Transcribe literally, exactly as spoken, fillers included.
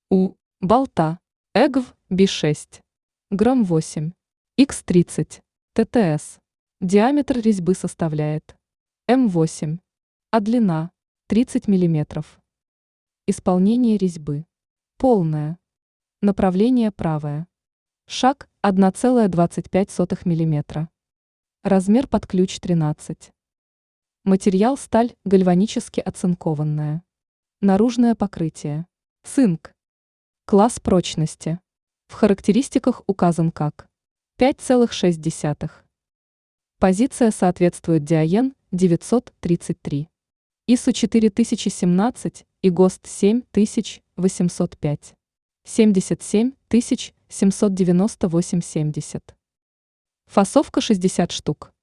У. Болта. ЭГВ би шесть. Грамм восемь. икс тридцать. ТТС. Диаметр резьбы составляет эм восемь, а длина тридцать миллиметров. Исполнение резьбы. Полное. Направление правое. Шаг одна целая двадцать пять сотых миллиметра. Размер под ключ тринадцать. Материал сталь гальванически оцинкованная. Наружное покрытие. Цинк. Класс прочности. В характеристиках указан как пять целых шесть десятых. Позиция соответствует Диаен девятьсот тридцать три. ИСУ четыре тысячи семнадцать и ГОСТ семь тысяч восемьсот пять. семьдесят семь тысяч семьсот девяносто восемь семьдесят. Фасовка шестьдесят штук.